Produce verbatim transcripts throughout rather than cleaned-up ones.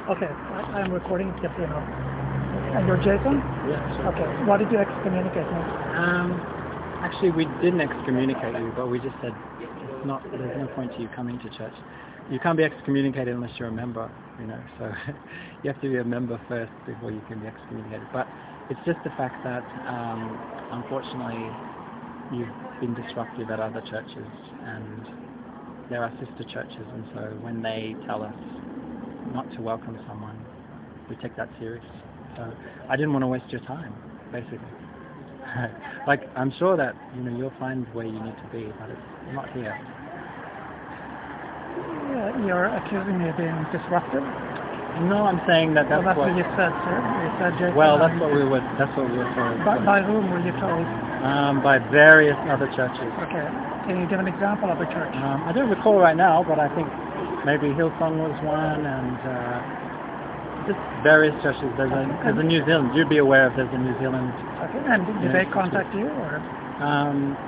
Okay, I, I'm recording it, just so you know. And you're Jason? Yeah, sure. Okay, why did you excommunicate me? Um, actually, we didn't excommunicate you, but we just said it's not. There's no point to you coming to church. You can't be excommunicated unless you're a member, you know. So you have to be a member first before you can be excommunicated. But it's just the fact that, um, unfortunately, you've been disruptive at other churches, and there are sister churches, and so when they tell us not to welcome someone, we take that serious. So I didn't want to waste your time, basically. Like, I'm sure that, you know, you'll find where you need to be, but it's not here. Yeah, you're accusing me of being disruptive? No, I'm saying that that's, well, that's what, what you said, sir. You said, Jason, well, that's what we were. That's what we were told. By, by whom were you told? Um, by various other churches. Okay. Can you give an example of a church? Um, I don't recall right now, but I think maybe Hillsong was one, and uh, just various churches. There's a there's a New Zealand. You'd be aware of there's a New Zealand. Okay. And did they contact you, or? Um,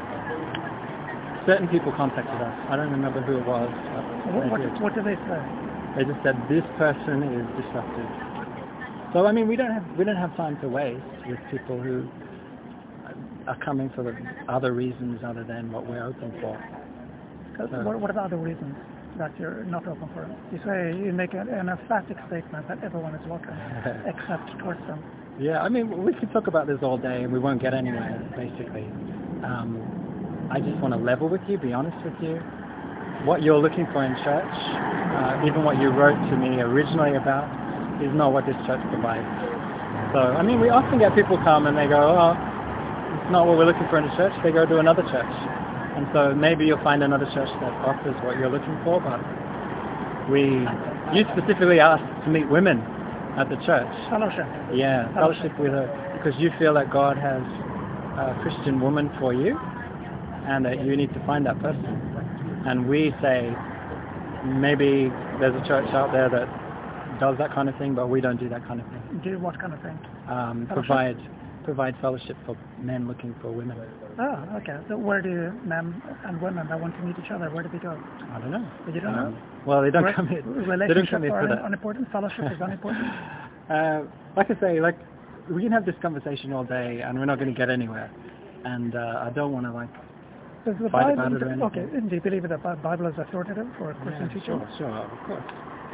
certain people contacted us. I don't remember who it was. What, what, what did they say? They just said this person is disruptive. So I mean, we don't have we don't have time to waste with people who are coming for the other reasons other than what we're open for. So what, what are the other reasons that you're not open for? You say you make an, an emphatic statement that everyone is welcome, except towards them. Yeah, I mean, we could talk about this all day and we won't get anywhere, basically. Um, I just want to level with you, be honest with you. What you're looking for in church, uh, even what you wrote to me originally about, is not what this church provides. So, I mean, we often get people come and they go, oh, it's not what we're looking for in a church. They go to another church. And so maybe you'll find another church that offers what you're looking for, but we, you specifically asked to meet women at the church. Fellowship. Yeah, fellowship, fellowship with her, because you feel that God has a Christian woman for you, and that you need to find that person. And we say, maybe there's a church out there that does that kind of thing, but we don't do that kind of thing. Do what kind of thing? Um, provide provide fellowship for men looking for women. Oh, okay. So where do men and women that want to meet each other, where do they go? I don't know. You don't um, know? Well, they don't Re- come here. Relationships they don't come here are for that. unimportant? Fellowship is unimportant? uh, like I say, like we can have this conversation all day, and we're not going to get anywhere. And uh, I don't want to like Does the fight Bible, about it or anything. okay, do you believe that the Bible is authoritative for Christian yeah, teaching? Sure, sure, of course.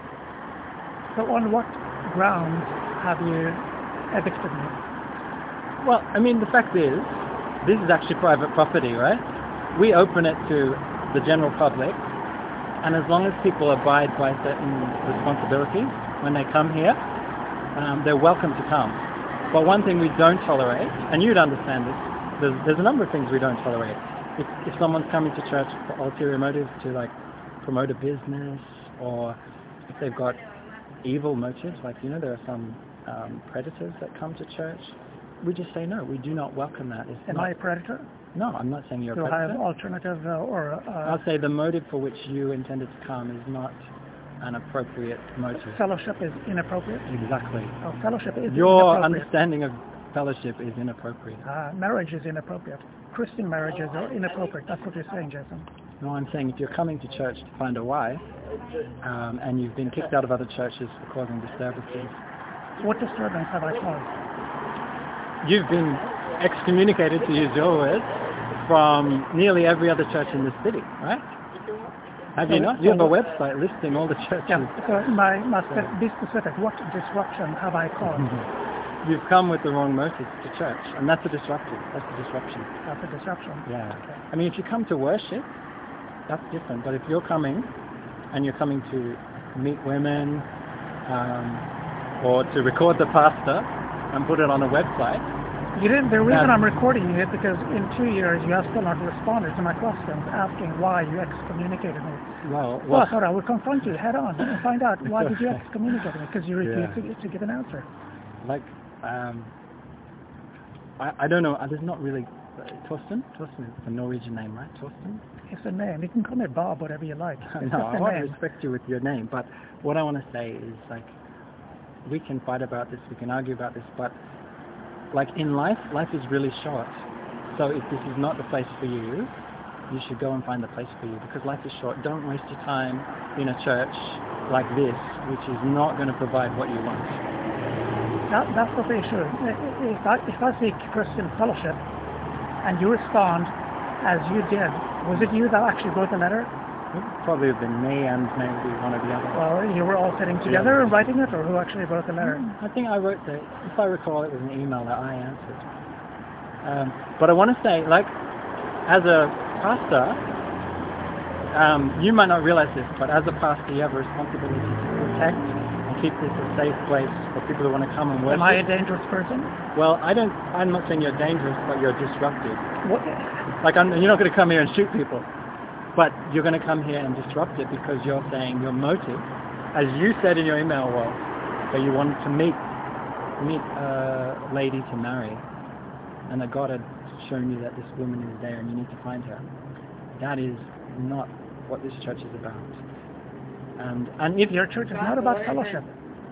So on what grounds have you evicted me? Well, I mean, the fact is, this is actually private property, right? We open it to the general public, and as long as people abide by certain responsibilities when they come here, um, they're welcome to come. But one thing we don't tolerate, and you'd understand this, there's, there's a number of things we don't tolerate. If, if someone's coming to church for ulterior motives to like promote a business, or if they've got evil motives, like, you know, there are some um, predators that come to church, we just say no, we do not welcome that. It's Am not, I a predator? No, I'm not saying you're Do a predator. I have alternative uh, or... Uh, I'll say the motive for which you intended to come is not an appropriate motive. Fellowship is inappropriate? Exactly. Oh, fellowship is Your inappropriate. understanding of fellowship is inappropriate. Uh, marriage is inappropriate. Christian marriages are inappropriate. That's what you're saying, Jason. No, I'm saying if you're coming to church to find a wife, um, and you've been kicked out of other churches for causing disturbances. What disturbance have I caused? You've been excommunicated, to use your words, from nearly every other church in this city, right? Have so, you not? You have a website listing all the churches. Yeah, so my, must be specific. What disruption have I caused? You've come with the wrong motives to church, and that's a disruption. That's a disruption. That's a disruption. Yeah. Okay. I mean, if you come to worship, that's different. But if you're coming, and you're coming to meet women, um, or to record the pastor and put it on a website. You didn't. The reason I'm recording it is because in two years you have still not responded to my questions asking why you excommunicated me. Well, well, I thought I would confront you head on and find out why did you excommunicate me, because you refused yeah. to, to give an answer. Like, um, I, I don't know. There's not really uh, Torsten. Torsten is a Norwegian name, right? Torsten. It's a name. You can call me Bob, whatever you like. It's no, I want name. to respect you with your name, but what I want to say is, like, we can fight about this, we can argue about this, but like in life, life is really short. So if this is not the place for you, you should go and find the place for you, because life is short. Don't waste your time in a church like this, which is not going to provide what you want. That, that's what they should. If I, if I seek Christian fellowship and you respond as you did, was it you that actually wrote the letter? It would probably have been me and maybe one of the others. Well, you were all sitting together and writing it, or who actually wrote the letter? I think I wrote the, if I recall, it was an email that I answered. Um, but I want to say, like, as a pastor, um, you might not realize this, but as a pastor, you have a responsibility to protect and keep this a safe place for people who want to come and worship. Am I a dangerous person? Well, I don't. I'm not saying you're dangerous, but you're disruptive. What? Like, I'm, you're not going to come here and shoot people. But you're going to come here and disrupt it because you're saying your motive, as you said in your email, was that you wanted to meet meet a lady to marry, and that God had shown you that this woman is there and you need to find her. That is not what this church is about. And and if your church is not about fellowship.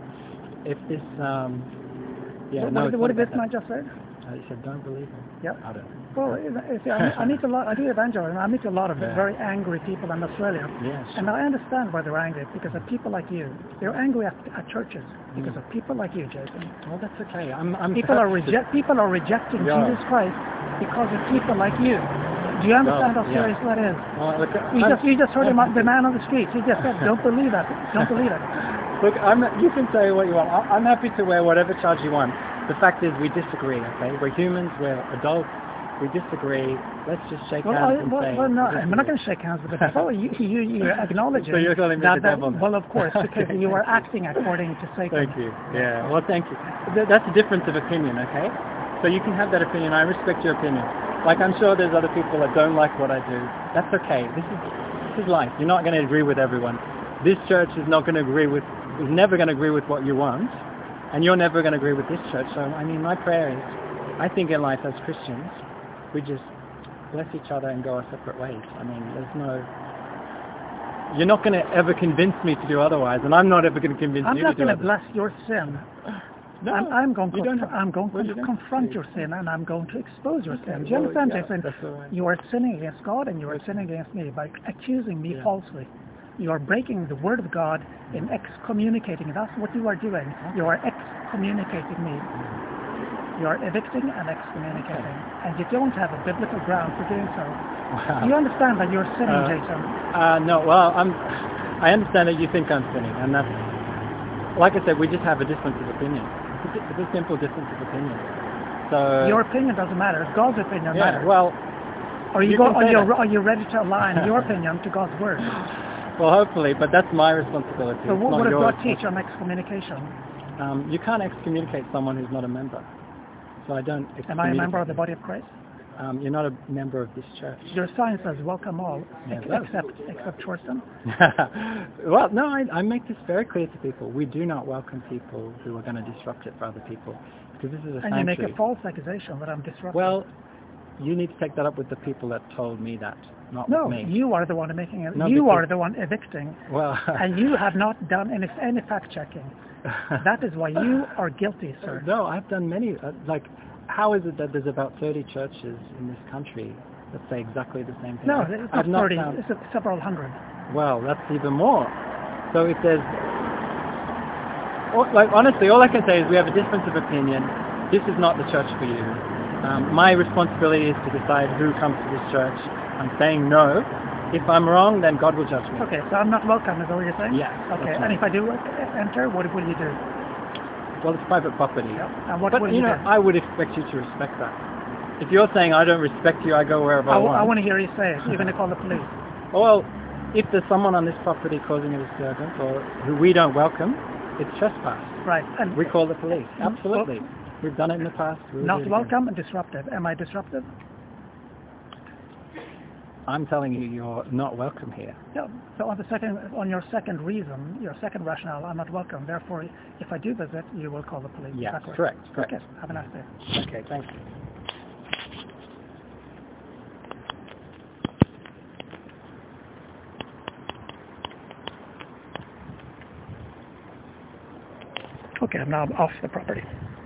If this, um, yeah, what, no, what, what did Bismarck just say? Uh, he said, "Don't believe him." Yep. I don't know. Well, see, I, I meet a lot. I do evangelism. I meet a lot of yeah. very angry people in Australia, yes. and I understand why they're angry because of people like you. They're angry at, at churches because mm. of people like you, Jason. Well, that's okay. I'm. I'm people are reject. People are rejecting yeah. Jesus Christ because of people like you. Do you understand well, how serious yeah. that is? Well, look, you I'm, just you just heard him, the man on the street. He just said, "Don't believe that. Don't believe it." Look, I'm. You can say what you want. I'm happy to wear whatever charge you want. The fact is, we disagree. Okay, we're humans. We're adults. We disagree. Let's just shake well, hands I, and well, say. Well, no, I'm not going to shake hands with the devil. You, you, you're acknowledging so you're calling me that, the devil. That, well, of course, because you are acting according to Satan. Thank you. Yeah. Well, thank you. That's a difference of opinion. Okay. So you can have that opinion. I respect your opinion. Like I'm sure there's other people that don't like what I do. That's okay. This is this is life. You're not going to agree with everyone. This church is not going to agree with. Is never going to agree with what you want. And you're never going to agree with this church. So, I mean, my prayer is, I think in life as Christians, we just bless each other and go our separate ways. I mean, there's no... You're not going to ever convince me to do otherwise, and I'm not ever going to convince I'm you to do otherwise. I'm not going to bless your sin. No, I'm, I'm going, you to, don't I'm going well, to you confront your sin, and I'm going to expose your okay, sin. Do you well, understand, yeah, Jason? that's all right. You are sinning against God, and you are sinning against me by accusing me yeah. falsely. You are breaking the word of God in excommunicating. That's what you are doing. You are excommunicating me. You are evicting and excommunicating. And you don't have a biblical ground for doing so. Wow. Do you understand that you're sinning, uh, Jason? Uh, no, well, I'm, I understand that you think I'm sinning. And that's, like I said, we just have a difference of opinion. It's a, it's a simple difference of opinion. So your opinion doesn't matter. God's opinion yeah, matters. Well, are you, you go, are, you, that. are you ready to align your opinion to God's word? Well, hopefully, but that's my responsibility. So it's what not does yours. God teach on excommunication? Um, you can't excommunicate someone who's not a member. So I don't Am I a member of the body of Christ? Um, you're not a member of this church. Your sign says welcome all, Yeah, ex- except except Chorston. Well, no, I, I make this very clear to people. We do not welcome people who are going to disrupt it for other people. Because this is a And sanctuary. you make a false accusation that I'm disrupting. Well, you need to take that up with the people that told me that, not no, with me. you are the one making it. No, you because, are the one evicting. Well, and you have not done any, any fact-checking. That is why you are guilty, sir. No, I've done many. Uh, like, how is it that there's about thirty churches in this country that say exactly the same thing? No, it's not I've not thirty. found, It's a, several hundred. Well, that's even more. So if there's... Like, honestly, all I can say is we have a difference of opinion. This is not the church for you. Um, my responsibility is to decide who comes to this church. I'm saying no. If I'm wrong, then God will judge me. Okay, so I'm not welcome, is that what you're saying? Yes. Okay, right. and if I do enter, what will you do? Well, it's private property. Yep. And what but, will you you know, do? I would expect you to respect that. If you're saying I don't respect you, I go wherever I, I, I want. I want to hear you say it. You're going to call the police. Well, if there's someone on this property causing a disturbance or who we don't welcome, it's trespass. Right. And we call the police. Mm-hmm. Absolutely. Well, we've done it in the past. We'll not welcome and disruptive. Am I disruptive? I'm telling you, you're not welcome here. Yeah. So on the second, on your second reason, your second rationale, I'm not welcome. Therefore, if I do visit, you will call the police. Yeah, correct? correct, correct. Okay. Have a nice day. Okay, thank you. Okay, I'm now off the property.